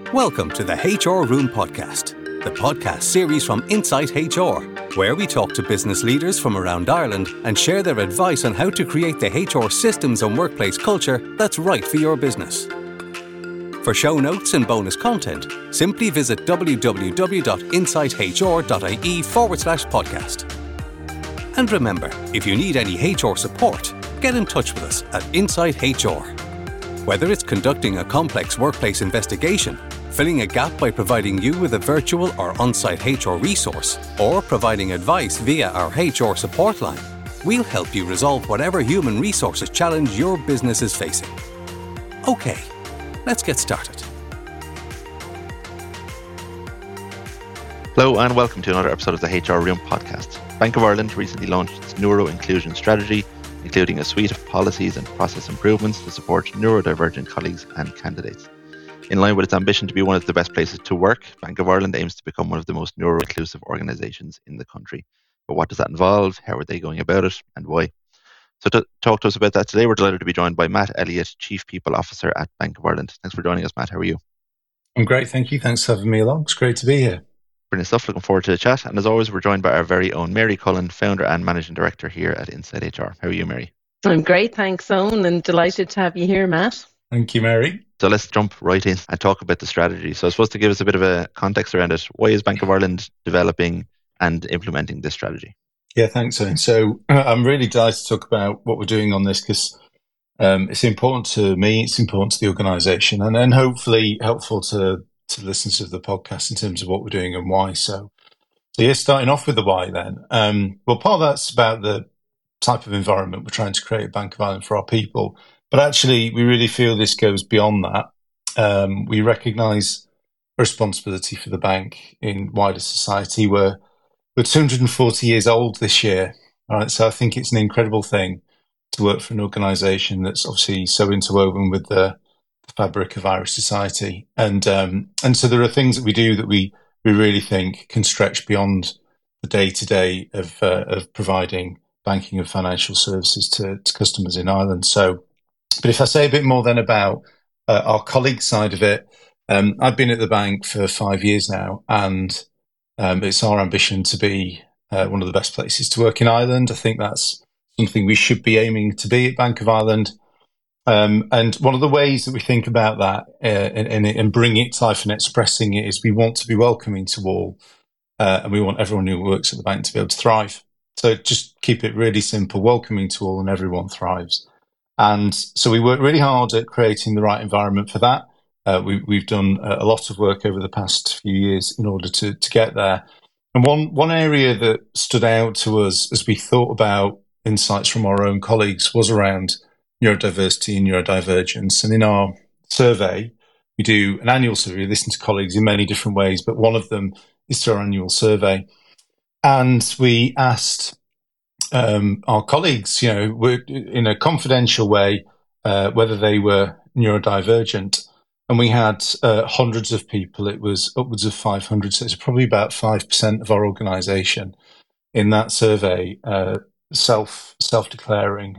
Welcome to the HR Room Podcast, the podcast series from Insight HR, where we talk to business leaders from around Ireland and share their advice on how to create the HR systems and workplace culture that's right for your business. For show notes and bonus content, simply visit www.insighthr.ie/podcast. And remember, if you need any HR support, get in touch with us at Insight HR. Whether it's conducting a complex workplace investigation, filling a gap by providing you with a virtual or on-site HR resource, or providing advice via our HR support line, we'll help you resolve whatever human resources challenge your business is facing. Okay, let's get started. Hello and welcome to another episode of the HR Room Podcast. Bank of Ireland recently launched its neuro-inclusion strategy, including a suite of policies and process improvements to support neurodivergent colleagues and candidates. In line with its ambition to be one of the best places to work, Bank of Ireland aims to become one of the most neuro-inclusive organisations in the country. But what does that involve? How are they going about it? And why? So to talk to us about that today, we're delighted to be joined by Matt Elliott, Chief People Officer at Bank of Ireland. Thanks for joining us, Matt. How are you? I'm great, thank you. Thanks for having me along. It's great to be here. Brilliant stuff. Looking forward to the chat. And as always, we're joined by our very own Mary Cullen, Founder and Managing Director here at Insight HR. How are you, Mary? I'm great, thanks, Owen, and delighted to have you here, Matt. Thank you, Mary. So let's jump right in and talk about the strategy. So I suppose to give us a bit of a context around it, why is Bank of Ireland developing and implementing this strategy? Yeah, thanks, Owen. So I'm really delighted to talk about what we're doing on this because it's important to me, it's important to the organisation, and then hopefully helpful to listeners of the podcast in terms of what we're doing and why. So yeah, starting off with the why then. Well, part of that's about the type of environment we're trying to create at Bank of Ireland for our people. But actually, we really feel this goes beyond that. We recognise a responsibility for the bank in wider society. We're 240 years old this year, right? So I think it's an incredible thing to work for an organisation that's obviously so interwoven with the fabric of Irish society. And so there are things that we do that we really think can stretch beyond the day-to-day of providing banking and financial services to customers in Ireland. So, but if I say a bit more then about our colleague side of it, I've been at the bank for 5 years now, and it's our ambition to be one of the best places to work in Ireland. I think that's something we should be aiming to be at Bank of Ireland. And one of the ways that we think about that and bring it to life and expressing it is we want to be welcoming to all, and we want everyone who works at the bank to be able to thrive. So just keep it really simple, welcoming to all, and everyone thrives. And so we work really hard at creating the right environment for that. We've done a lot of work over the past few years in order to get there. And one area that stood out to us as we thought about insights from our own colleagues was around neurodiversity and neurodivergence. And in our survey, we do an annual survey. We listen to colleagues in many different ways, but one of them is through our annual survey. And we asked our colleagues, in a confidential way, whether they were neurodivergent. And we had hundreds of people. It was upwards of 500. So it's probably about 5% of our organisation in that survey self-declaring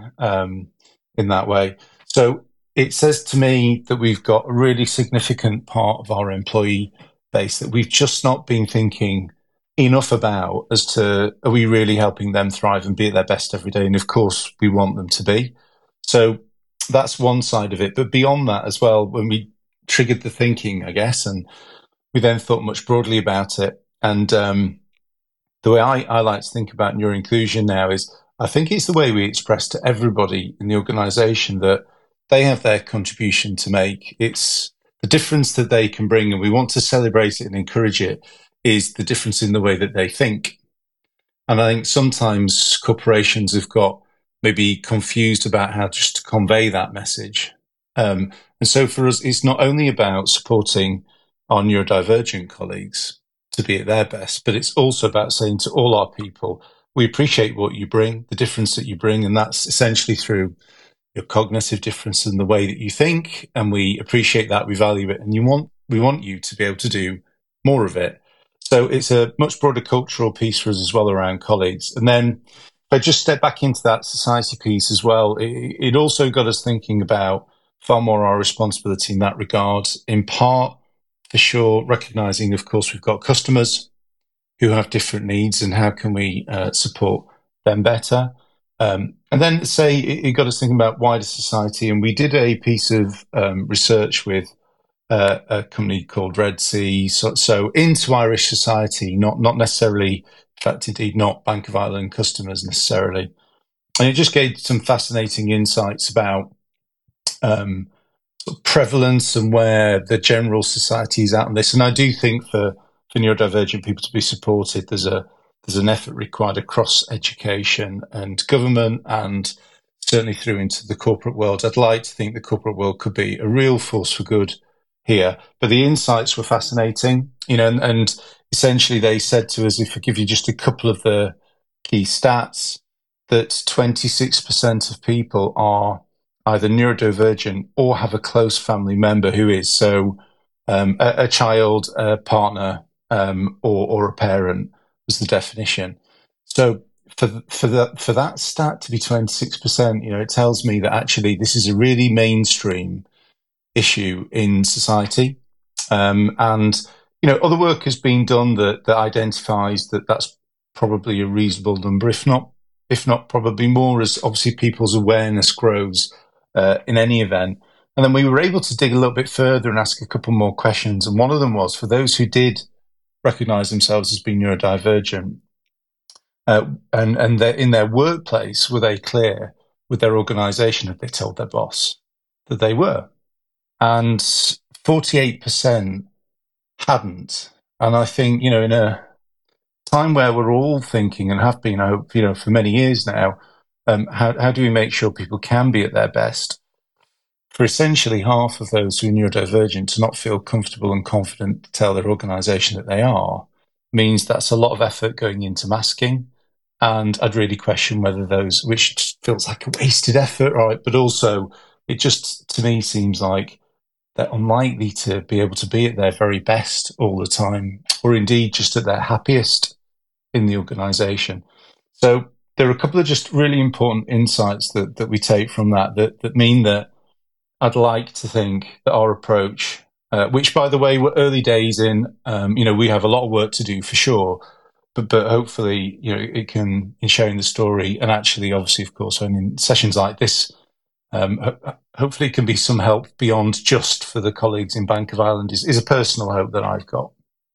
in that way. So it says to me that we've got a really significant part of our employee base that we've just not been thinking enough about as to, are we really helping them thrive and be at their best every day? And of course, we want them to be. So that's one side of it. But beyond that as well, when we triggered the thinking, I guess, and we then thought much broadly about it. And the way I like to think about neuro-inclusion now is, I think it's the way we express to everybody in the organisation that they have their contribution to make. It's the difference that they can bring, and we want to celebrate it and encourage it, is the difference in the way that they think. And I think sometimes corporations have got maybe confused about how just to convey that message. And so for us, it's not only about supporting our neurodivergent colleagues to be at their best, but it's also about saying to all our people, we appreciate what you bring, the difference that you bring, and that's essentially through your cognitive difference in the way that you think, and we appreciate that, we value it, and we want you to be able to do more of it. So it's a much broader cultural piece for us as well around colleagues. And then if I just step back into that society piece as well, it also got us thinking about far more our responsibility in that regard, in part for sure, recognizing, of course, we've got customers who have different needs and how can we support them better. And then say it got us thinking about wider society. And we did a piece of research with a company called Red Sea. So into Irish society, not necessarily, in fact, indeed, not Bank of Ireland customers necessarily. And it just gave some fascinating insights about sort of prevalence and where the general society is at on this. And I do think for neurodivergent people to be supported, there's an effort required across education and government, and certainly through into the corporate world. I'd like to think the corporate world could be a real force for good here. But the insights were fascinating, and essentially they said to us, if I give you just a couple of the key stats, that 26% of people are either neurodivergent or have a close family member who is. So a child, a partner, or a parent was the definition. So for that stat to be 26%, it tells me that actually this is a really mainstream issue in society. And other work has been done that identifies that that's probably a reasonable number, if not probably more, as obviously people's awareness grows in any event. And then we were able to dig a little bit further and ask a couple more questions. And one of them was, for those who did recognize themselves as being neurodivergent, and in their workplace, were they clear with their organization? Had they told their boss that they were? And 48% hadn't. And I think, in a time where we're all thinking, and have been, I hope, for many years now, how do we make sure people can be at their best? For essentially half of those who are neurodivergent to not feel comfortable and confident to tell their organisation that they are means that's a lot of effort going into masking. And I'd really question whether those, which feels like a wasted effort, right? But also, it just, to me, seems like they're unlikely to be able to be at their very best all the time, or indeed just at their happiest in the organisation. So there are a couple of just really important insights that we take from that mean that I'd like to think that our approach, which, by the way, we're early days in, we have a lot of work to do for sure, but hopefully, it can, in sharing the story, and actually, obviously, of course, in sessions like this, hopefully it can be some help beyond just for the colleagues in Bank of Ireland, is a personal hope that I've got.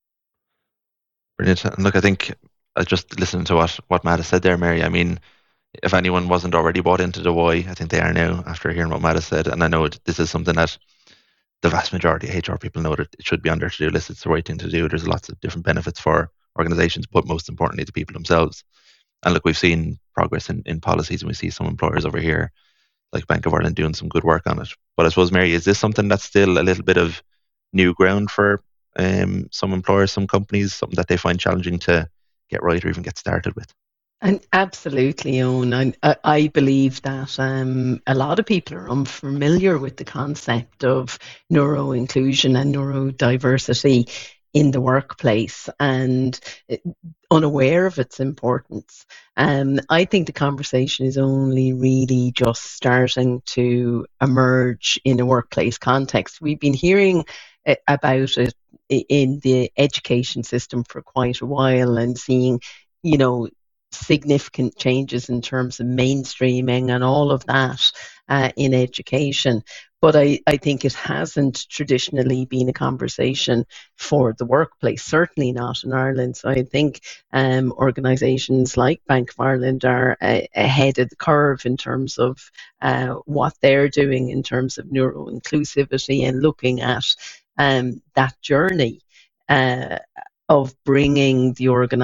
Brilliant. And look, I think just listening to what Matt has said there, Mary, I mean, if anyone wasn't already bought into the why, I think they are now after hearing what Matt has said. And I know this is something that the vast majority of HR people know that it should be on their to-do list. It's the right thing to do. There's lots of different benefits for organizations, but most importantly, the people themselves. And look, we've seen progress in policies, and we see some employers over here, like Bank of Ireland, doing some good work on it. But I suppose, Mary, is this something that's still a little bit of new ground for some employers, some companies, something that they find challenging to get right or even get started with? And absolutely, Owen. I believe that a lot of people are unfamiliar with the concept of neuro-inclusion and neurodiversity in the workplace, and unaware of its importance. I think the conversation is only really just starting to emerge in a workplace context. We've been hearing about it in the education system for quite a while, and seeing, significant changes in terms of mainstreaming and all of that in education. But I think it hasn't traditionally been a conversation for the workplace, certainly not in Ireland. So I think organisations like Bank of Ireland are ahead of the curve in terms of what they're doing in terms of neuro-inclusivity and looking at that journey of bringing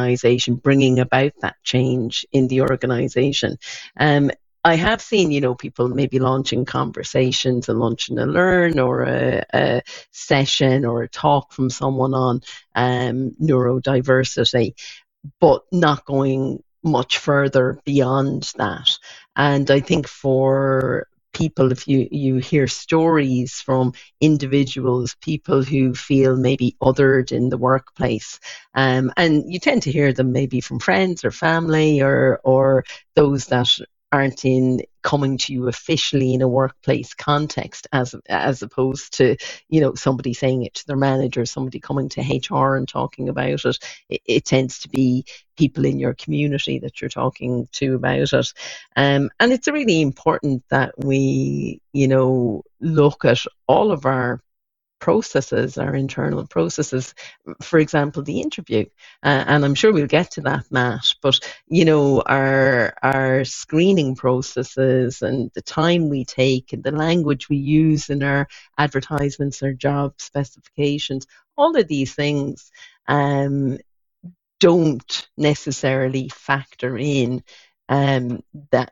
about that change in the organisation. I have seen, people maybe launching conversations and launching a learn or a session or a talk from someone on neurodiversity, but not going much further beyond that. And I think for people, if you hear stories from individuals, people who feel maybe othered in the workplace, and you tend to hear them maybe from friends or family or those that aren't in coming to you officially in a workplace context, as opposed to, you know, somebody saying it to their manager, somebody coming to HR and talking about it. It tends to be people in your community that you're talking to about it. And it's really important that we, you know, look at all of our processes, our internal processes, for example, the interview. And I'm sure we'll get to that, Matt, but, you know, our screening processes and the time we take and the language we use in our advertisements, our job specifications, all of these things don't necessarily factor in that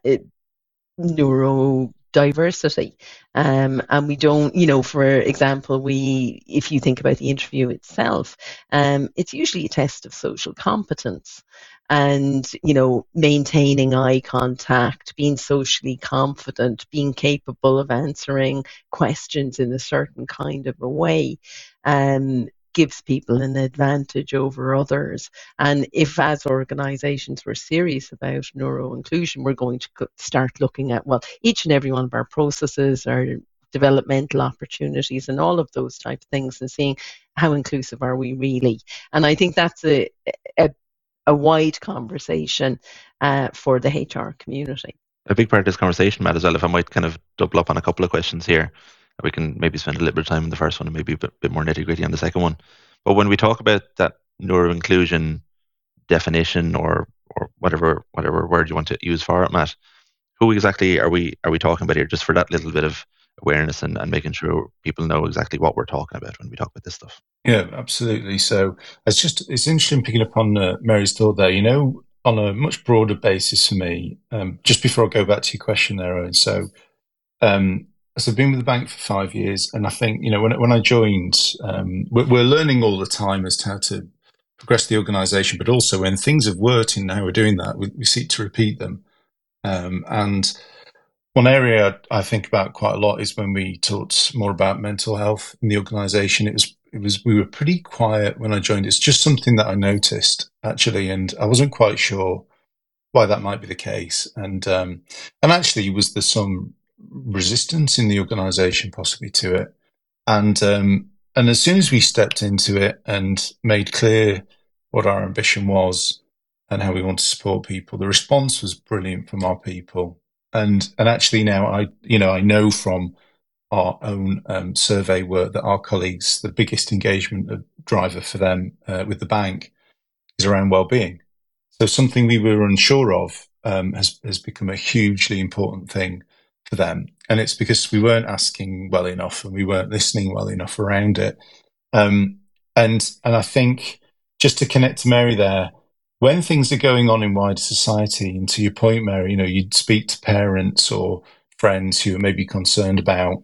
neurodiversity. And we don't, you know, for example, if you think about the interview itself, it's usually a test of social competence and, you know, maintaining eye contact, being socially confident, being capable of answering questions in a certain kind of a way. Gives people an advantage over others. And if as organisations we're serious about neuro-inclusion, we're going to start looking at, well, each and every one of our processes, our developmental opportunities and all of those type of things, and seeing how inclusive are we really. And I think that's a wide conversation for the HR community. A big part of this conversation, Matt, as well, if I might kind of double up on a couple of questions here, we can maybe spend a little bit of time on the first one and maybe a bit more nitty-gritty on the second one. But when we talk about that neuro-inclusion definition or whatever word you want to use for it, Matt, who exactly are we talking about here, just for that little bit of awareness and making sure people know exactly what we're talking about when we talk about this stuff? Yeah, absolutely. So it's interesting picking up on Mary's thought there, you know, on a much broader basis for me, just before I go back to your question there, Owen. So I've been with the bank for 5 years, and I think, you know, when I joined, we're learning all the time as to how to progress the organisation, but also when things have worked and how we're doing that, we seek to repeat them. And one area I think about quite a lot is when we talked more about mental health in the organisation. We were pretty quiet when I joined. It's just something that I noticed, actually, and I wasn't quite sure why that might be the case. And actually, was there some resistance in the organisation possibly to it? And as soon as we stepped into it and made clear what our ambition was and how we want to support people, the response was brilliant from our people. And actually now I know from our own survey work that our colleagues, the biggest engagement driver for them with the bank is around well-being. So something we were unsure of has become a hugely important thing for them. And it's because we weren't asking well enough and we weren't listening well enough around it. And I think, just to connect to Mary there, when things are going on in wider society, and to your point, Mary, you know, you'd speak to parents or friends who are maybe concerned about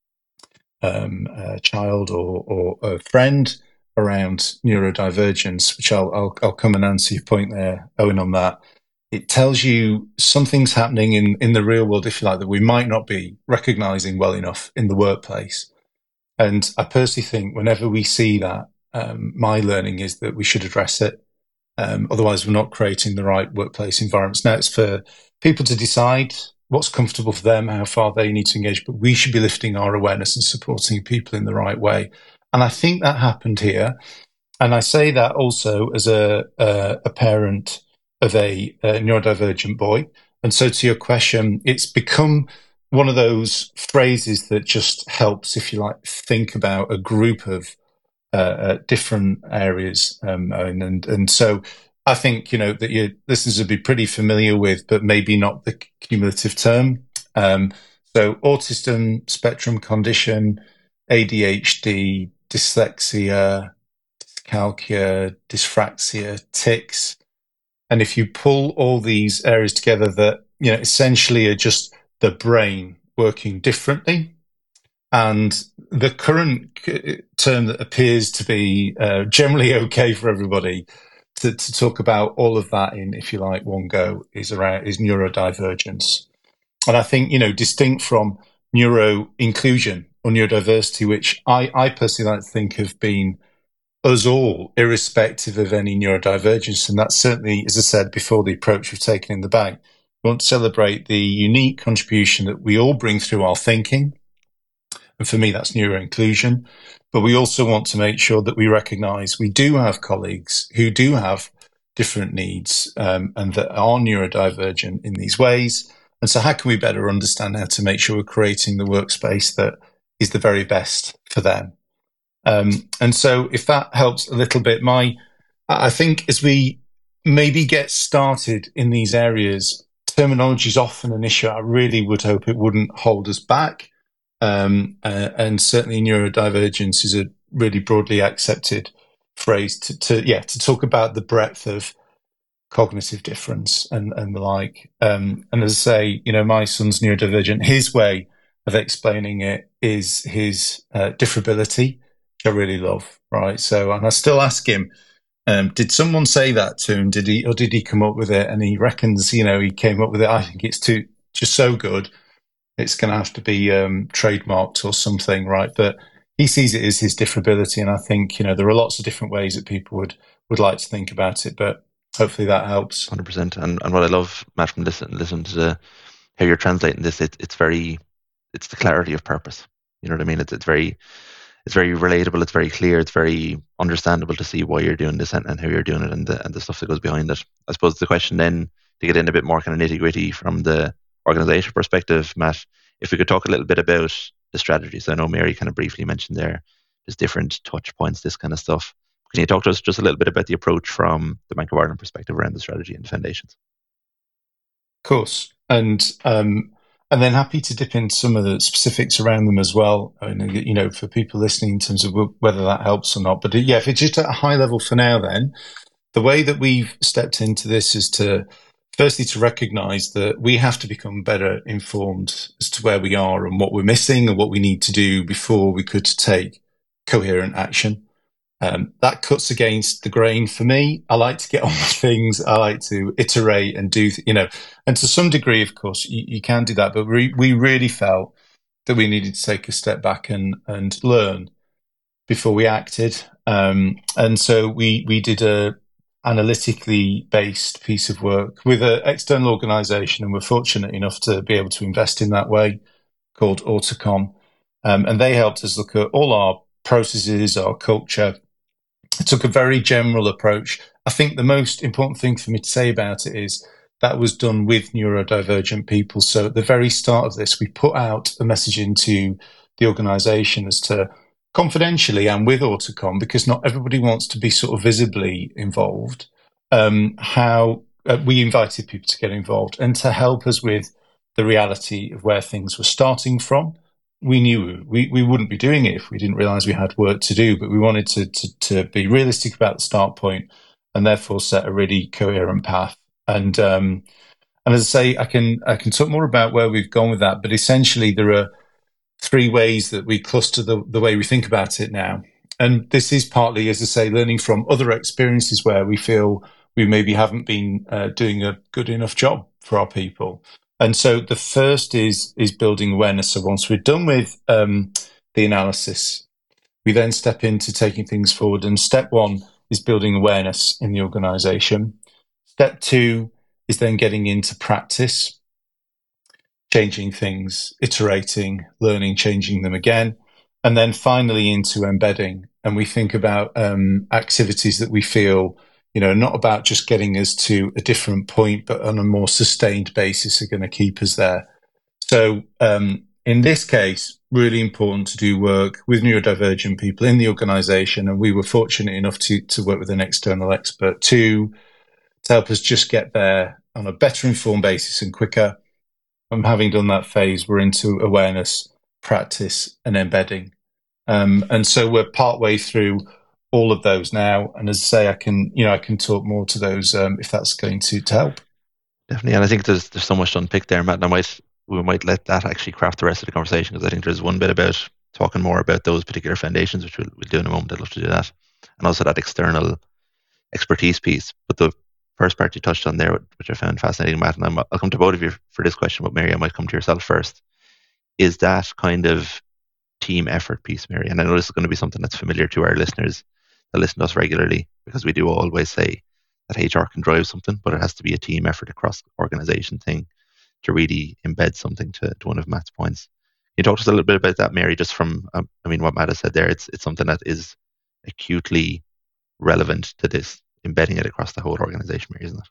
a child or a friend around neurodivergence, which I'll come and answer your point there, Owen, on that. It tells you something's happening in the real world, if you like, that we might not be recognising well enough in the workplace. And I personally think whenever we see that, my learning is that we should address it. Otherwise, we're not creating the right workplace environments. Now, it's for people to decide what's comfortable for them, how far they need to engage, but we should be lifting our awareness and supporting people in the right way. And I think that happened here. And I say that also as a parent of a neurodivergent boy. And so to your question, it's become one of those phrases that just helps, if you like, think about a group of different areas. And so I think, you know, that your listeners would be pretty familiar with, but maybe not the cumulative term. So autism spectrum condition, ADHD, dyslexia, dyscalculia, dyspraxia, tics. And if you pull all these areas together that, you know, essentially are just the brain working differently, and the current term that appears to be generally okay for everybody to talk about all of that in, if you like, one go is neurodivergence. And I think, you know, distinct from neuro-inclusion or neurodiversity, which I personally like to think have been us all, irrespective of any neurodivergence. And that's certainly, as I said before, the approach we've taken in the bank. We want to celebrate the unique contribution that we all bring through our thinking. And for me, that's neuro-inclusion. But we also want to make sure that we recognise we do have colleagues who do have different needs and that are neurodivergent in these ways. And so how can we better understand how to make sure we're creating the workspace that is the very best for them? And so if that helps a little bit, I think as we maybe get started in these areas, terminology is often an issue. I really would hope it wouldn't hold us back. And certainly neurodivergence is a really broadly accepted phrase to talk about the breadth of cognitive difference and the like. And as I say, my son's neurodivergent. His way of explaining it is his differability, which I really love, right? So, and I still ask him, did someone say that to him? Did he come up with it? And he reckons, he came up with it. I think it's just so good. It's going to have to be trademarked or something, right? But he sees it as his differability, and I think there are lots of different ways that people would like to think about it. But hopefully that helps. 100%. And what I love, Matt, from listen to how you're translating this, it's the clarity of purpose. You know what I mean? It's very relatable. It's very clear. It's very understandable to see why you're doing this and how you're doing it and the stuff that goes behind it. I suppose the question then, to get in a bit more kind of nitty gritty from the organization perspective, Matt, if we could talk a little bit about the strategies. I know Mary kind of briefly mentioned there's different touch points, this kind of stuff. Can you talk to us just a little bit about the approach from the Bank of Ireland perspective around the strategy and the foundations? Of course. And then happy to dip into some of the specifics around them as well, for people listening in terms of whether that helps or not. But if it's just at a high level for now, then the way that we've stepped into this is firstly to recognise that we have to become better informed as to where we are and what we're missing and what we need to do before we could take coherent action. That cuts against the grain for me. I like to get on with things. I like to iterate and do, and to some degree, of course, you can do that. But we really felt that we needed to take a step back and learn before we acted. And so we did a analytically based piece of work with an external organisation, and we're fortunate enough to be able to invest in that way, called Autocom. And they helped us look at all our processes, our culture. It took a very general approach. I think the most important thing for me to say about it is that was done with neurodivergent people. So at the very start of this, we put out a message into the organisation as to, confidentially and with Autocom, because not everybody wants to be sort of visibly involved, how we invited people to get involved and to help us with the reality of where things were starting from. We knew we wouldn't be doing it if we didn't realise we had work to do, but we wanted to be realistic about the start point and therefore set a really coherent path. And as I say, I can talk more about where we've gone with that, but essentially there are three ways that we cluster the way we think about it now. And this is partly, as I say, learning from other experiences where we feel we maybe haven't been doing a good enough job for our people. And so the first is building awareness. So once we're done with the analysis, we then step into taking things forward. And step one is building awareness in the organisation. Step two is then getting into practice, changing things, iterating, learning, changing them again. And then finally into embedding. And we think about activities that we feel, not about just getting us to a different point, but on a more sustained basis are going to keep us there. So in this case, really important to do work with neurodivergent people in the organisation. And we were fortunate enough to work with an external expert to help us just get there on a better informed basis and quicker. And having done that phase, we're into awareness, practice and embedding. And so we're partway through all of those now. And as I say, I can talk more to those if that's going to help. Definitely. And I think there's so much to unpick there, Matt. And we might let that actually craft the rest of the conversation, because I think there's one bit about talking more about those particular foundations, which we'll do in a moment. I'd love to do that. And also that external expertise piece. But the first part you touched on there, which I found fascinating, Matt, and I'll come to both of you for this question, but Mary, I might come to yourself first, is that kind of team effort piece, Mary. And I know this is going to be something that's familiar to our listeners that listen to us regularly, because we do always say that HR can drive something, but it has to be a team effort across the organization thing to really embed something to one of Matt's points. Can you talk to us a little bit about that, Mary, just from, what Matt has said there? It's something that is acutely relevant to this, embedding it across the whole organization, Mary, isn't it?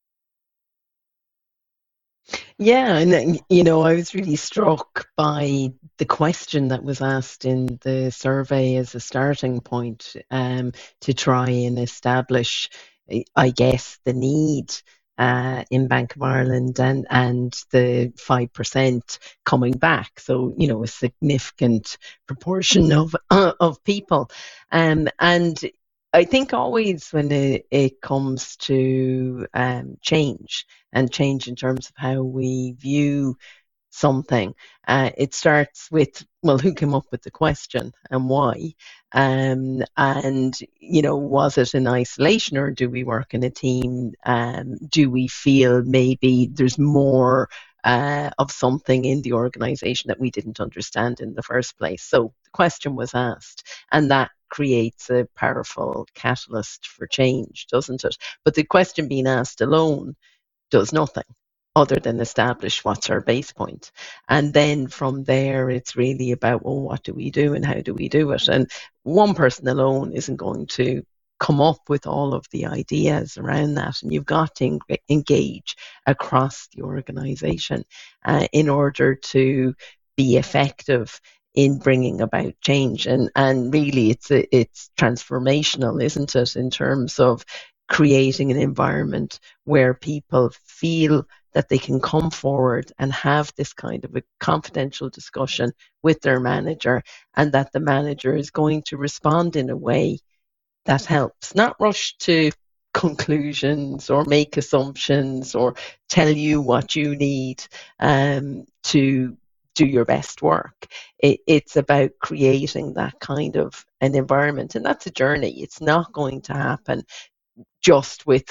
Yeah, and I was really struck by the question that was asked in the survey as a starting point, to try and establish, I guess, the need in Bank of Ireland and the 5% coming back. So, a significant proportion of people. And I think always when it comes to change, and change in terms of how we view something, it starts with, well, who came up with the question and why? And, was it in isolation, or do we work in a team? Do we feel maybe there's more of something in the organization that we didn't understand in the first place? So the question was asked, and that creates a powerful catalyst for change, doesn't it? But the question being asked alone does nothing other than establish what's our base point. And then from there, it's really about, well, what do we do and how do we do it? And one person alone isn't going to come up with all of the ideas around that. And you've got to engage across the organization in order to be effective in bringing about change. And really, it's transformational, isn't it, in terms of creating an environment where people feel that they can come forward and have this kind of a confidential discussion with their manager, and that the manager is going to respond in a way that helps, not rush to conclusions or make assumptions or tell you what you need to do your best work. It's about creating that kind of an environment, and that's a journey. It's not going to happen just with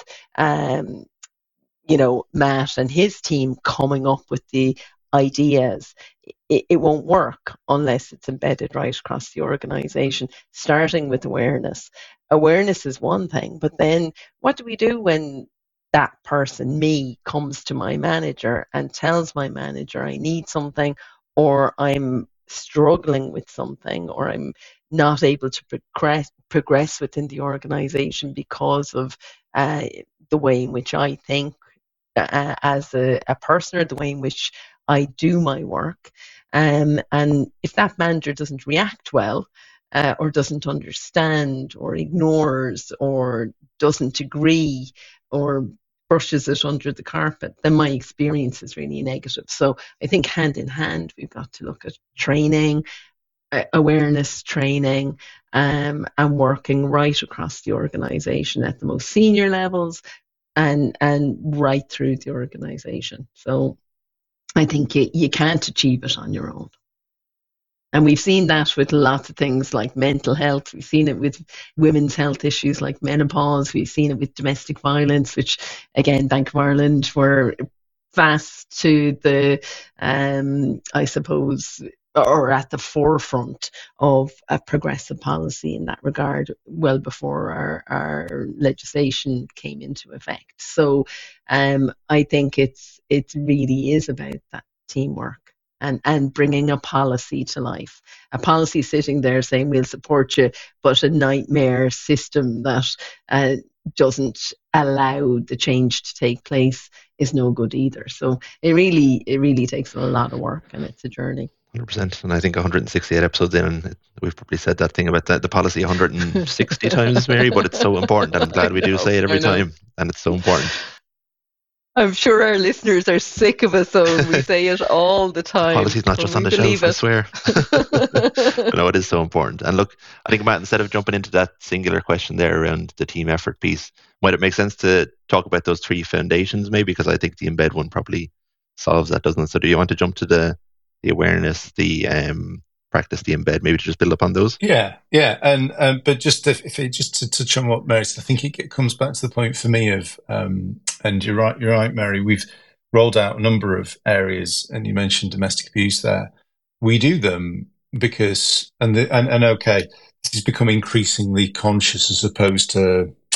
Matt and his team coming up with the ideas. It won't work unless it's embedded right across the organization, starting with awareness. Awareness is one thing, but then what do we do when that person, me, comes to my manager and tells my manager I need something, or I'm struggling with something, or I'm not able to progress within the organization because of the way in which I think as a person, or the way in which I do my work. And if that manager doesn't react well, or doesn't understand, or ignores, or doesn't agree, or brushes it under the carpet, then my experience is really negative. So I think hand in hand, we've got to look at training, awareness training, and working right across the organization at the most senior levels, and right through the organization. So I think you can't achieve it on your own. And we've seen that with lots of things like mental health. We've seen it with women's health issues like menopause. We've seen it with domestic violence, which, again, Bank of Ireland were fast to the, I suppose, or at the forefront of a progressive policy in that regard, well before our legislation came into effect. So I think it really is about that teamwork. And bringing a policy to life. A policy sitting there saying we'll support you, but a nightmare system that doesn't allow the change to take place is no good either. So it really takes a lot of work, and it's a journey. 100%. And I think 168 episodes in, we've probably said that thing about the policy 160 times, Mary, but it's so important, and I'm glad we do say it every time, and it's so important. I'm sure our listeners are sick of us, so we say it all the time. Policy's not just on the shelf, I swear. But no, it is so important. And look, I think, Matt, instead of jumping into that singular question there around the team effort piece, might it make sense to talk about those three foundations, maybe? Because I think the embed one probably solves that, doesn't it? So do you want to jump to the awareness, the practice, the embed, maybe to just build upon those? Yeah. And but just just to touch on what Mary said, I think it comes back to the point for me of, and you're right, Mary. We've rolled out a number of areas, and you mentioned domestic abuse there. We do them because, and okay, this has become increasingly conscious as opposed to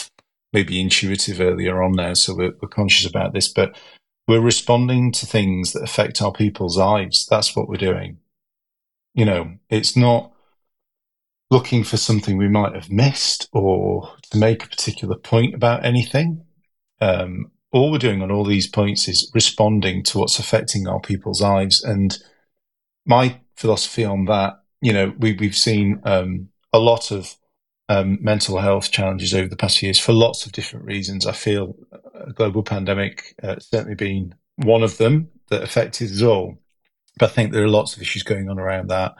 maybe intuitive earlier on now, so we're conscious about this, but we're responding to things that affect our people's lives. That's what we're doing. It's not looking for something we might have missed or to make a particular point about anything. All we're doing on all these points is responding to what's affecting our people's lives. And my philosophy on that, we've seen a lot of mental health challenges over the past years for lots of different reasons. I feel a global pandemic certainly been one of them that affected us all. But I think there are lots of issues going on around that.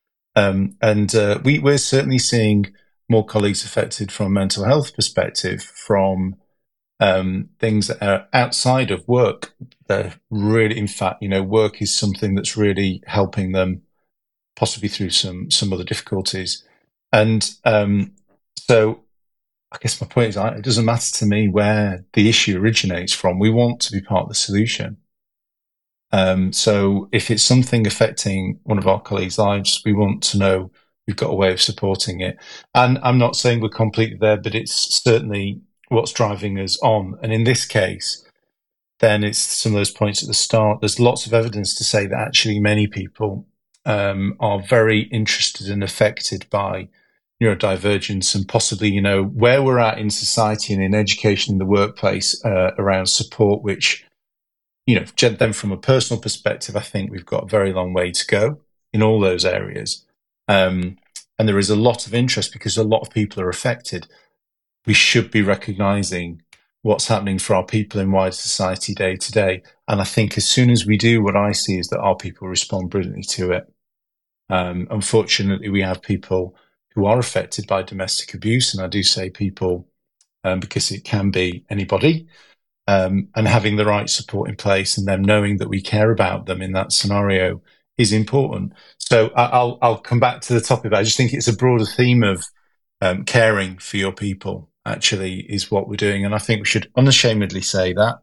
We're certainly seeing more colleagues affected from a mental health perspective from things that are outside of work. They're really, in fact, work is something that's really helping them possibly through some other difficulties. And so I guess my point is it doesn't matter to me where the issue originates from. We want to be part of the solution. So if it's something affecting one of our colleagues' lives, we want to know we've got a way of supporting it. And I'm not saying we're completely there, but it's certainly what's driving us on. And in this case, then it's some of those points at the start. There's lots of evidence to say that actually many people are very interested and affected by neurodivergence and possibly, where we're at in society and in education in the workplace around support, which, then from a personal perspective, I think we've got a very long way to go in all those areas. And there is a lot of interest because a lot of people are affected. We should be recognising what's happening for our people in wider society day to day. And I think as soon as we do, what I see is that our people respond brilliantly to it. Unfortunately, we have people who are affected by domestic abuse. And I do say people because it can be anybody. And having the right support in place and them knowing that we care about them in that scenario is important. So I'll come back to the topic, but I just think it's a broader theme of caring for your people actually is what we're doing. And I think we should unashamedly say that.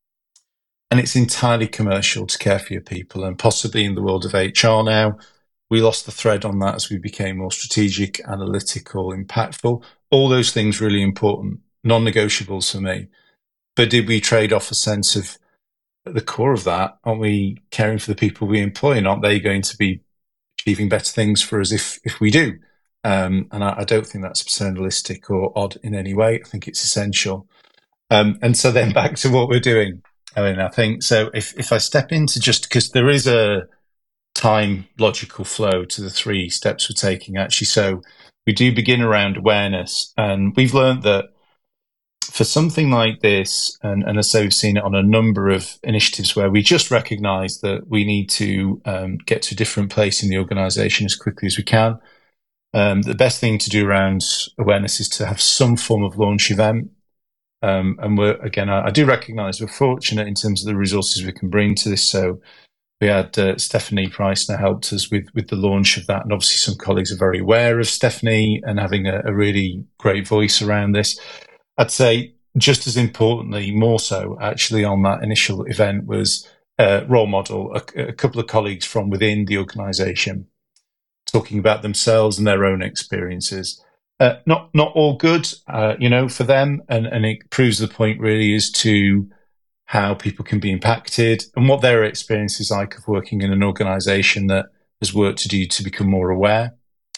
And it's entirely commercial to care for your people. And possibly in the world of HR now, we lost the thread on that as we became more strategic, analytical, impactful. All those things really important, non-negotiables for me. But did we trade off a sense of, at the core of that, aren't we caring for the people we employ? And aren't they going to be achieving better things for us if we do? And I don't think that's paternalistic or odd in any way. I think it's essential. And so then back to what we're doing, Ellen, I think. So if I step into just because there is a time logical flow to the 3 steps we're taking, actually. So we do begin around awareness. And we've learned that for something like this, and as I say, we've seen it on a number of initiatives where we just recognise that we need to get to a different place in the organisation as quickly as we can. The best thing to do around awareness is to have some form of launch event. And I do recognise we're fortunate in terms of the resources we can bring to this. So we had Stephanie Preissner helped us with the launch of that. And obviously some colleagues are very aware of Stephanie and having a really great voice around this. I'd say just as importantly, more so actually on that initial event was a role model, a couple of colleagues from within the organisation talking about themselves and their own experiences. Not all good, for them. And it proves the point really as to how people can be impacted and what their experience is like of working in an organisation that has work to do to become more aware.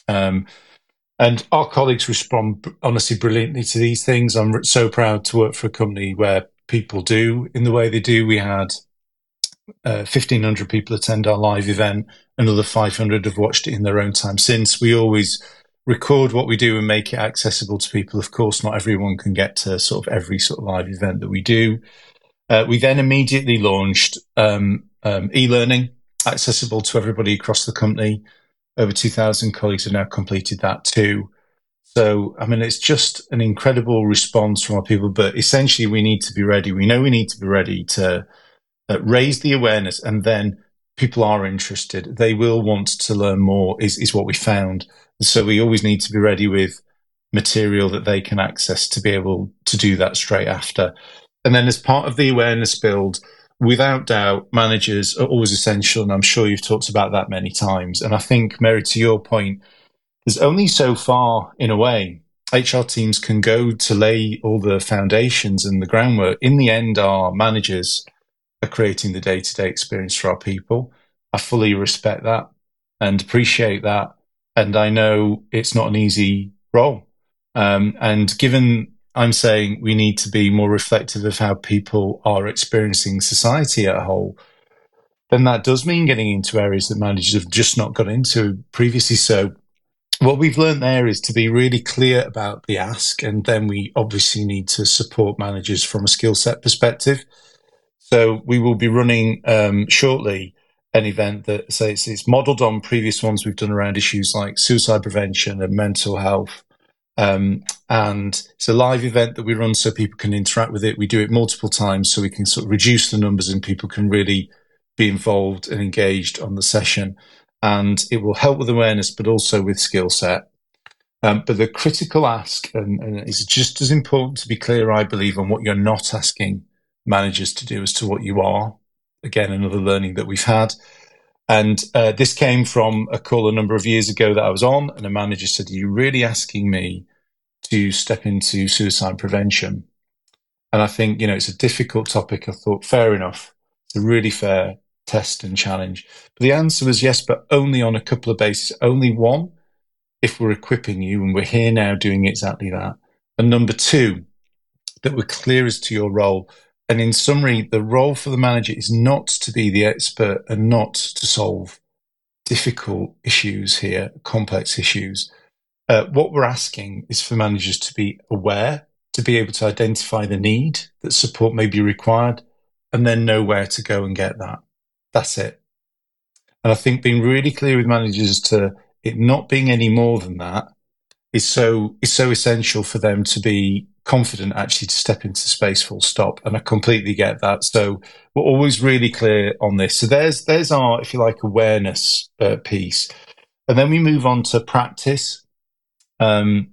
And our colleagues respond honestly brilliantly to these things. I'm so proud to work for a company where people do in the way they do. We had 1,500 people attend our live event. Another 500 have watched it in their own time since. We always record what we do and make it accessible to people. Of course, not everyone can get to sort of every sort of live event that we do. We then immediately launched e-learning, accessible to everybody across the company. Over 2,000 colleagues have now completed that too. So, it's just an incredible response from our people, but essentially we need to be ready. We know we need to be ready to raise the awareness, and then people are interested. They will want to learn more is what we found. So we always need to be ready with material that they can access to be able to do that straight after. And then as part of the awareness build, without doubt, managers are always essential, and I'm sure you've talked about that many times. And I think, Mary, to your point, there's only so far, in a way, HR teams can go to lay all the foundations and the groundwork. In the end, our managers are creating the day-to-day experience for our people. I fully respect that and appreciate that. And I know it's not an easy role. And given I'm saying we need to be more reflective of how people are experiencing society as a whole, then that does mean getting into areas that managers have just not got into previously. So what we've learned there is to be really clear about the ask, and then we obviously need to support managers from a skill set perspective. So we will be running shortly an event that says it's modelled on previous ones we've done around issues like suicide prevention and mental health. And it's a live event that we run so people can interact with it. We do it multiple times so we can sort of reduce the numbers and people can really be involved and engaged on the session. And it will help with awareness, but also with skill set. But the critical ask, and it's just as important to be clear, I believe, on what you're not asking managers to do as to what you are. Again, another learning that we've had. And this came from a call a number of years ago that I was on, and a manager said, "Are you really asking me to step into suicide prevention?" And I think, it's a difficult topic. I thought, fair enough. It's a really fair test and challenge. But the answer was yes, but only on a couple of bases. Only one, if we're equipping you, and we're here now doing exactly that. And number two, that we're clear as to your role. And in summary, the role for the manager is not to be the expert and not to solve difficult issues here, complex issues. What we're asking is for managers to be aware, to be able to identify the need that support may be required, and then know where to go and get that. That's it. And I think being really clear with managers to it not being any more than that is so essential for them to be confident actually to step into space full stop. And I completely get that. So we're always really clear on this. So there's our, if you like, awareness piece. And then we move on to practice. That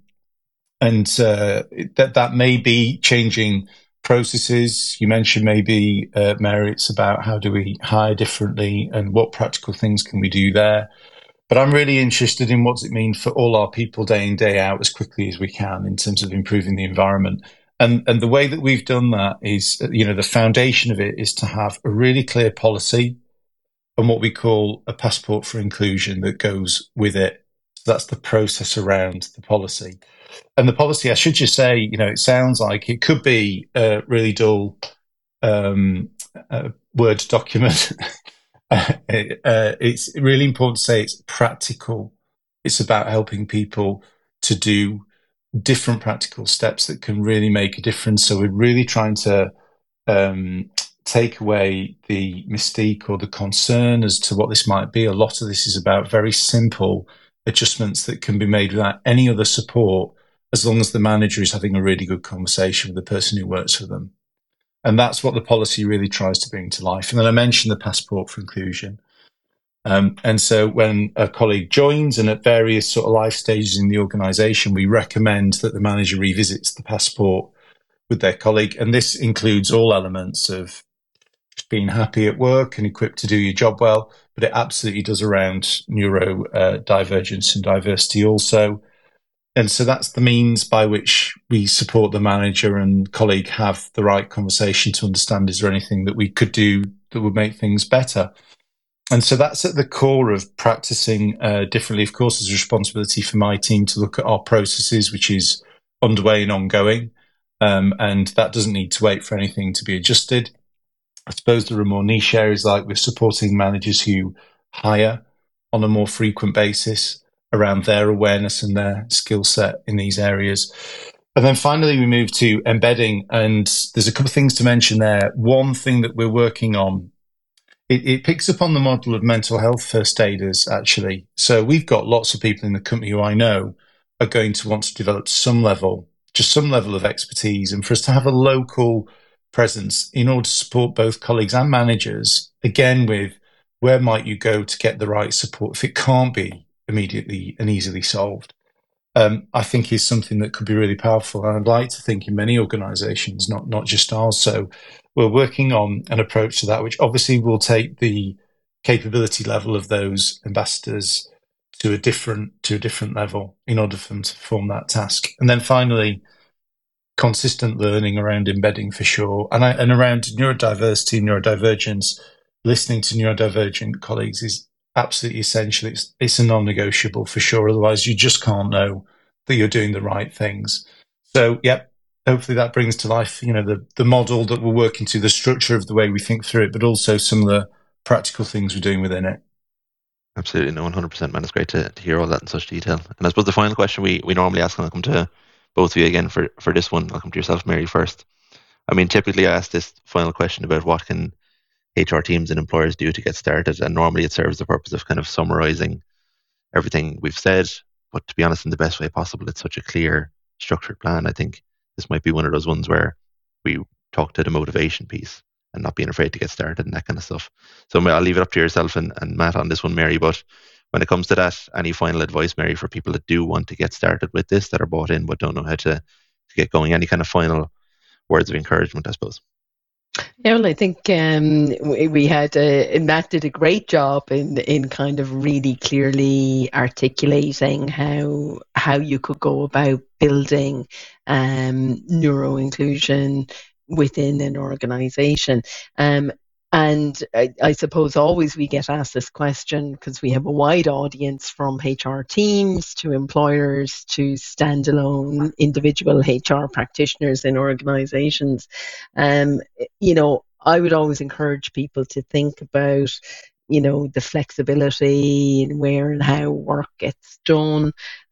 may be changing processes. You mentioned maybe, Mary, it's about how do we hire differently and what practical things can we do there. But I'm really interested in what does it mean for all our people day in, day out as quickly as we can in terms of improving the environment. And the way that we've done that is, the foundation of it is to have a really clear policy and what we call a passport for inclusion that goes with it. So that's the process around the policy. And the policy, I should just say, it sounds like it could be a really dull Word document. It's really important to say it's practical. It's about helping people to do different practical steps that can really make a difference. So we're really trying to take away the mystique or the concern as to what this might be. A lot of this is about very simple adjustments that can be made without any other support, as long as the manager is having a really good conversation with the person who works for them. And that's what the policy really tries to bring to life. And then I mentioned the passport for inclusion. And so when a colleague joins and at various sort of life stages in the organisation, we recommend that the manager revisits the passport with their colleague. And this includes all elements of just being happy at work and equipped to do your job well, but it absolutely does around neurodivergence and diversity also. And so that's the means by which we support the manager and colleague have the right conversation to understand, is there anything that we could do that would make things better? And so that's at the core of practicing differently. Of course, there's a responsibility for my team to look at our processes, which is underway and ongoing. And that doesn't need to wait for anything to be adjusted. I suppose there are more niche areas, like we're supporting managers who hire on a more frequent basis around their awareness and their skill set in these areas. And then finally, we move to embedding. And there's a couple of things to mention there. One thing that we're working on, it picks up on the model of mental health first aiders, actually. So we've got lots of people in the company who I know are going to want to develop some level of expertise. And for us to have a local presence in order to support both colleagues and managers, again, with where might you go to get the right support if it can't be immediately and easily solved, I think is something that could be really powerful. And I'd like to think in many organisations, not just ours. So we're working on an approach to that, which obviously will take the capability level of those ambassadors to a different level in order for them to perform that task. And then finally, consistent learning around embedding for sure, and around neurodiversity, neurodivergence. Listening to neurodivergent colleagues is absolutely essential. It's a non-negotiable for sure. Otherwise, you just can't know that you're doing the right things. So, hopefully that brings to life, the model that we're working to, the structure of the way we think through it, but also some of the practical things we're doing within it. Absolutely, no, 100%, man. It's great to hear all that in such detail. And I suppose the final question we normally ask, and I'll come to both of you again for this one. I'll come to yourself, Mary, first. I mean, typically I ask this final question about what can HR teams and employers do to get started, and normally it serves the purpose of kind of summarizing everything we've said, but to be honest, in the best way possible. It's such a clear, structured plan. I think this might be one of those ones where we talk to the motivation piece and not being afraid to get started and that kind of stuff. So I'll leave it up to yourself and Matt on this one, Mary. But when it comes to that, any final advice, Mary, for people that do want to get started with this, that are bought in but don't know how to get going? Any kind of final words of encouragement, I suppose? Yeah, well, I think we had Matt did a great job in kind of really clearly articulating how you could go about building neuro inclusion within an organization. And I suppose always we get asked this question because we have a wide audience, from HR teams to employers to standalone individual HR practitioners in organizations. I would always encourage people to think about, the flexibility in where and how work gets done,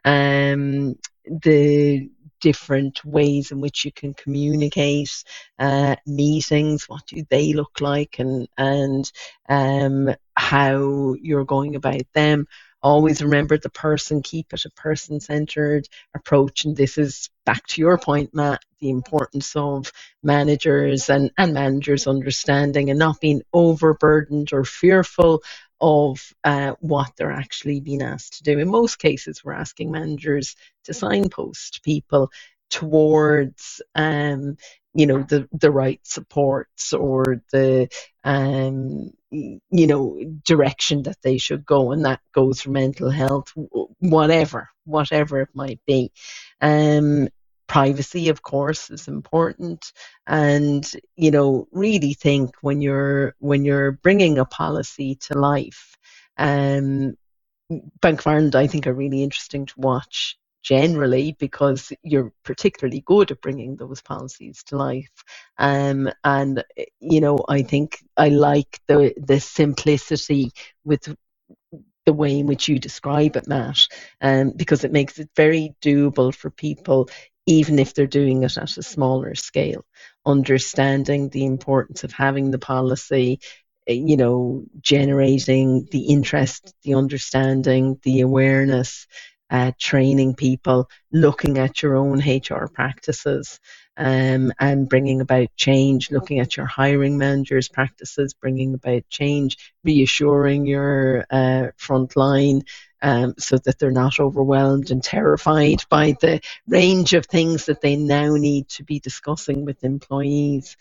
the different ways in which you can communicate, meetings, what do they look like, and how you're going about them. Always remember the person, keep it a person-centered approach. And this is back to your point, Matt, the importance of managers and managers understanding and not being overburdened or fearful of what they're actually being asked to do. In most cases, we're asking managers to signpost people towards the right supports or the direction that they should go, and that goes for mental health, whatever it might be. Privacy, of course, is important, and really think when you're bringing a policy to life. Bank of Ireland, I think, are really interesting to watch generally because you're particularly good at bringing those policies to life. And I think I like the simplicity with the way in which you describe it, Matt, because it makes it very doable for people, even if they're doing it at a smaller scale, understanding the importance of having the policy, generating the interest, the understanding, the awareness, training people, looking at your own HR practices, and bringing about change, looking at your hiring managers' practices, bringing about change, reassuring your front line so that they're not overwhelmed and terrified by the range of things that they now need to be discussing with employees.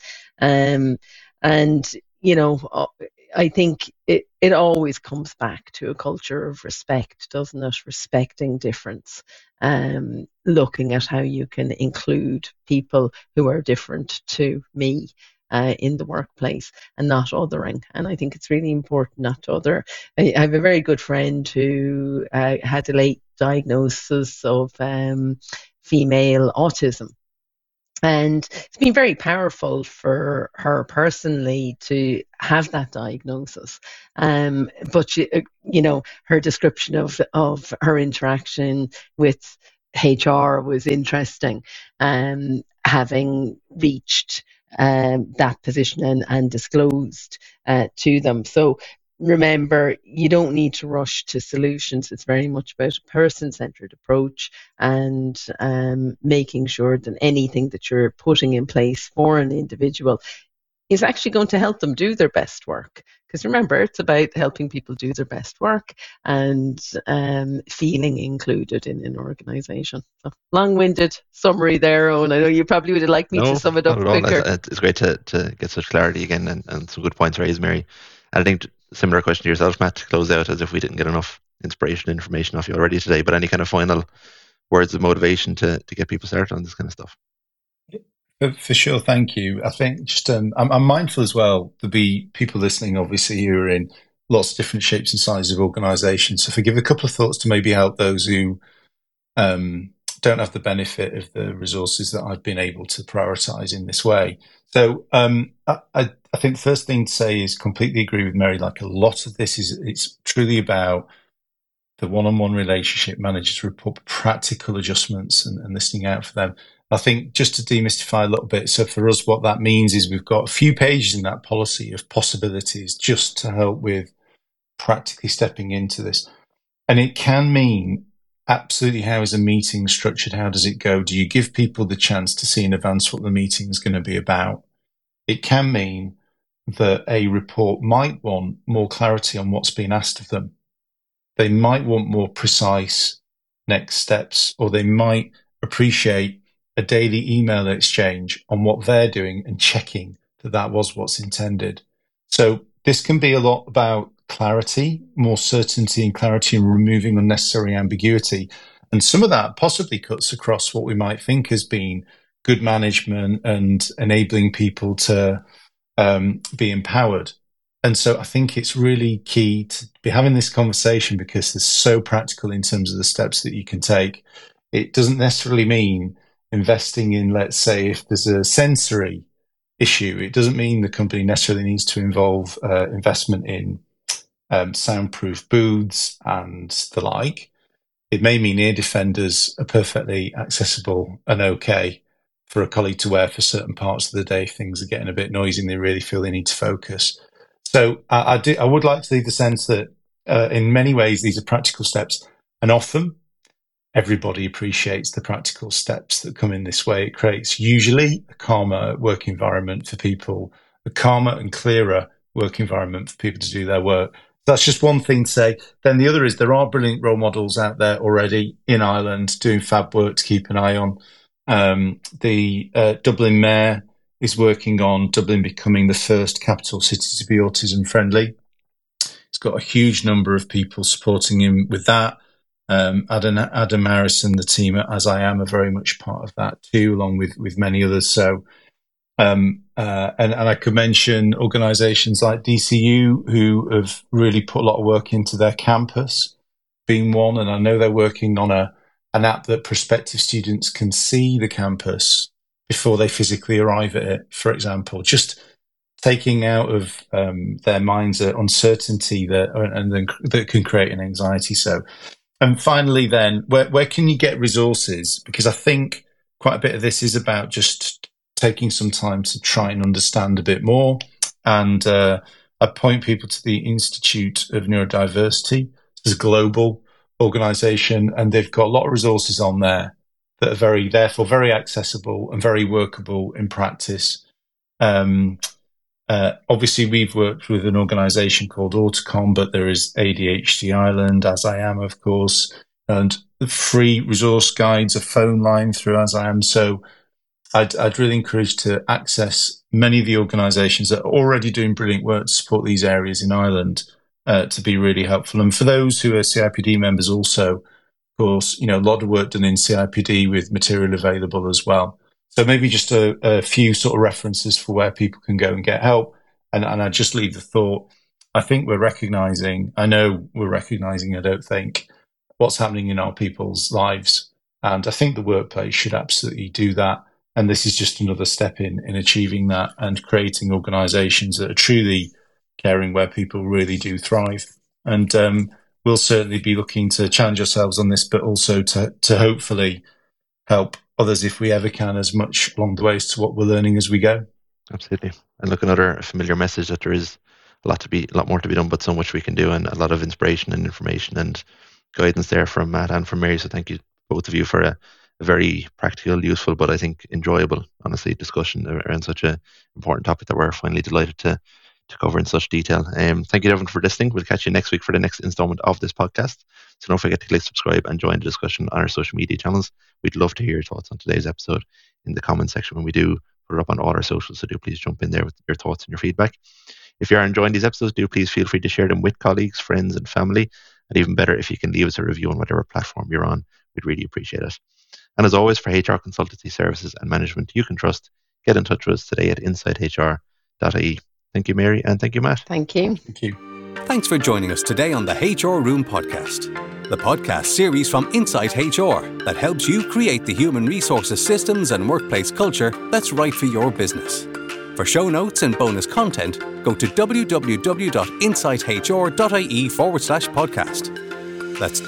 I think it always comes back to a culture of respect, doesn't it? Respecting difference, looking at how you can include people who are different to me in the workplace, and not othering. And I think it's really important not to other. I have a very good friend who had a late diagnosis of female autism. And it's been very powerful for her personally to have that diagnosis. But her description of her interaction with HR was interesting. Having reached that position and disclosed to them. So remember, you don't need to rush to solutions. It's very much about a person-centered approach, and making sure that anything that you're putting in place for an individual is actually going to help them do their best work. Because remember, it's about helping people do their best work and feeling included in an organisation. So, long-winded summary there, Owen. I know you probably would have liked me to sum it up quicker. It's great to get such clarity again, and some good points raised, Mary. And I think similar question to yourself, Matt, to close out, as if we didn't get enough inspiration and information off you already today. But any kind of final words of motivation to get people started on this kind of stuff? For sure, thank you. I think just I'm mindful as well. There'll be people listening, obviously, who are in lots of different shapes and sizes of organisations. So if I give a couple of thoughts to maybe help those who don't have the benefit of the resources that I've been able to prioritise in this way. So I think the first thing to say is completely agree with Mary. Like, a lot of this it's truly about the one-on-one relationship managers report practical adjustments and listening out for them. I think just to demystify a little bit, so for us, what that means is we've got a few pages in that policy of possibilities just to help with practically stepping into this. And it can mean absolutely, how is a meeting structured? How does it go? Do you give people the chance to see in advance what the meeting is going to be about? It can mean that a report might want more clarity on what's being asked of them. They might want more precise next steps, or they might appreciate a daily email exchange on what they're doing and checking that that was what's intended. So this can be a lot about clarity, more certainty and clarity, and removing unnecessary ambiguity. And some of that possibly cuts across what we might think has been good management and enabling people to be empowered. And so I think it's really key to be having this conversation, because it's so practical in terms of the steps that you can take. It doesn't necessarily mean investing in, let's say, if there's a sensory issue, it doesn't mean the company necessarily needs to involve investment in soundproof booths and the like. It may mean ear defenders are perfectly accessible and okay for a colleague to wear for certain parts of the day if things are getting a bit noisy and they really feel they need to focus. So I would like to leave the sense that in many ways these are practical steps, and often everybody appreciates the practical steps that come in this way. It creates usually a calmer work environment for people, a calmer and clearer work environment for people to do their work. That's just one thing to say. Then the other is there are brilliant role models out there already in Ireland doing fab work to keep an eye on. The Dublin Mayor is working on Dublin becoming the first capital city to be autism friendly. He's got a huge number of people supporting him with that. Adam Harris and the team at As I Am are very much part of that too, along with many others. So, and I could mention organisations like DCU, who have really put a lot of work into their campus, being one. And I know they're working on an app that prospective students can see the campus before they physically arrive at it, for example, just taking out of their minds an uncertainty that can create an anxiety. So, and finally, then, where can you get resources? Because I think quite a bit of this is about just taking some time to try and understand a bit more. And I point people to the Institute of Neurodiversity. It's a global organisation, and they've got a lot of resources on there that are therefore very accessible and very workable in practice. Obviously, we've worked with an organisation called Autocom, but there is ADHD Ireland, As I Am, of course, and the free resource guides, a phone line through As I Am. So I'd really encourage to access many of the organisations that are already doing brilliant work to support these areas in Ireland to be really helpful. And for those who are CIPD members also, of course, a lot of work done in CIPD with material available as well. So maybe just a few sort of references for where people can go and get help. And I just leave the thought, I think I don't think, what's happening in our people's lives. And I think the workplace should absolutely do that. And this is just another step in achieving that and creating organisations that are truly caring, where people really do thrive. And we'll certainly be looking to challenge ourselves on this, but also to hopefully help others if we ever can, as much along the way as to what we're learning as we go. Absolutely. And look, another familiar message that there is a lot more to be done, but so much we can do, and a lot of inspiration and information and guidance there from Matt and from Mary. So thank you both of you for a very practical, useful, but I think enjoyable, honestly, discussion around such an important topic that we're finally delighted to cover in such detail. Thank you, everyone, for listening. We'll catch you next week for the next installment of this podcast. So don't forget to click subscribe and join the discussion on our social media channels. We'd love to hear your thoughts on today's episode in the comment section when we do put it up on all our socials. So do please jump in there with your thoughts and your feedback. If you are enjoying these episodes, do please feel free to share them with colleagues, friends, and family. And even better, if you can leave us a review on whatever platform you're on, we'd really appreciate it. And as always, for HR consultancy services and management you can trust, get in touch with us today at insighthr.ie. Thank you, Mary, and thank you, Matt. Thank you. Thank you. Thanks for joining us today on the HR Room podcast, the podcast series from Insight HR that helps you create the human resources systems and workplace culture that's right for your business. For show notes and bonus content, go to www.insighthr.ie/podcast. That's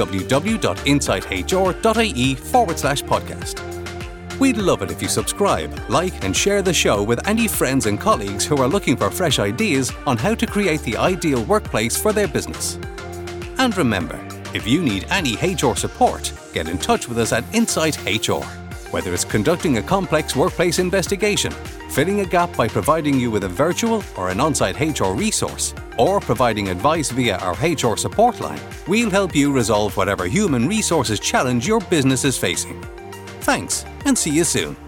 www.insighthr.ie/podcast. We'd love it if you subscribe, like, and share the show with any friends and colleagues who are looking for fresh ideas on how to create the ideal workplace for their business. And remember, if you need any HR support, get in touch with us at Insight HR. Whether it's conducting a complex workplace investigation, filling a gap by providing you with a virtual or an on-site HR resource, or providing advice via our HR support line, we'll help you resolve whatever human resources challenge your business is facing. Thanks, and see you soon.